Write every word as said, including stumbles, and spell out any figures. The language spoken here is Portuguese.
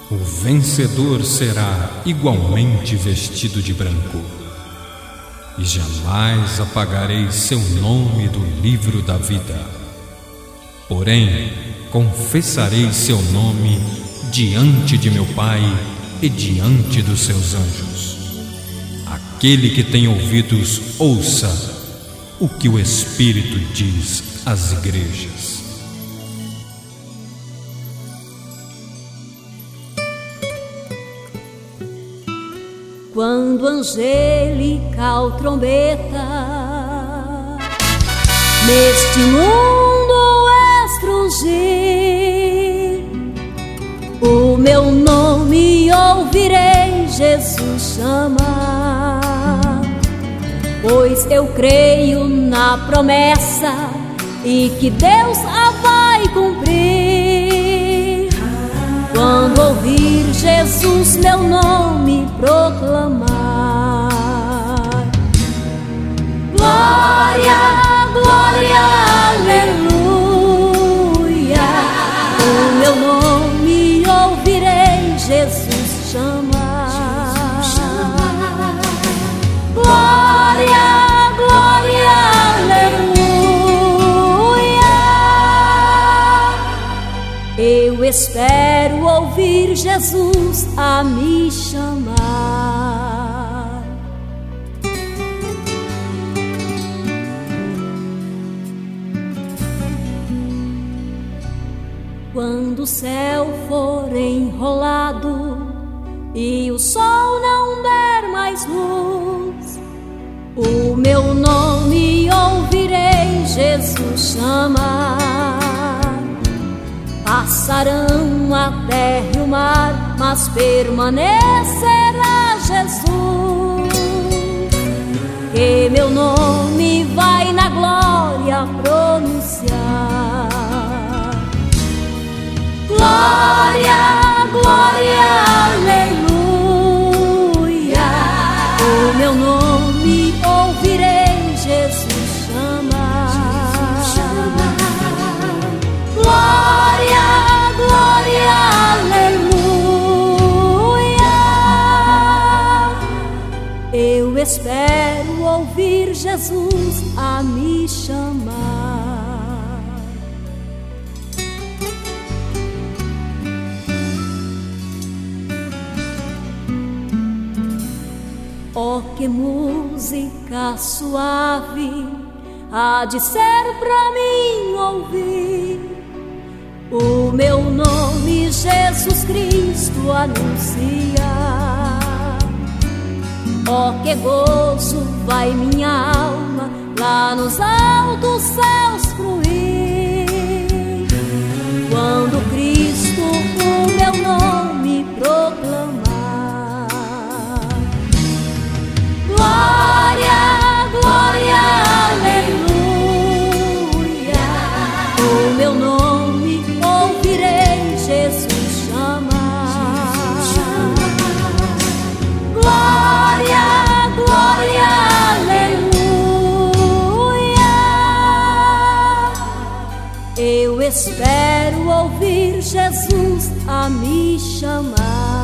O vencedor será igualmente vestido de branco, e jamais apagarei seu nome do livro da vida. Porém, confessarei seu nome diante de meu Pai e diante dos seus anjos. Aquele que tem ouvidos, ouça o que o Espírito diz às igrejas. Quando angelical trombeta neste mundo estrugir, o meu nome ouvirei Jesus chamar, pois eu creio na promessa e que Deus a vai cumprir. Quando ouvir Jesus meu nome proclamar, glória, glória, aleluia, o meu nome ouvirei Jesus chamar. Glória, glória, aleluia, eu espero ouvir Jesus a me chamar. Quando o céu for enrolado e o sol não der mais luz, o meu nome ouvirei Jesus chamar. Passarão a terra e o mar, mas permanecerá Jesus, que meu nome vai na glória pronunciar. Glória, glória, aleluia, o meu nome ouvirei Jesus chamar. Glória, glória, aleluia, eu espero ouvir Jesus a me chamar. Oh, que música suave há de ser pra mim ouvir, o meu nome Jesus Cristo anunciar. Oh, que gozo vai minha alma lá nos altos céus fruir, quando Cristo o meu nome proclamar. Glória, glória, aleluia, o meu nome ouvirei Jesus chamar. Glória, glória, aleluia, eu espero ouvir Jesus a me chamar.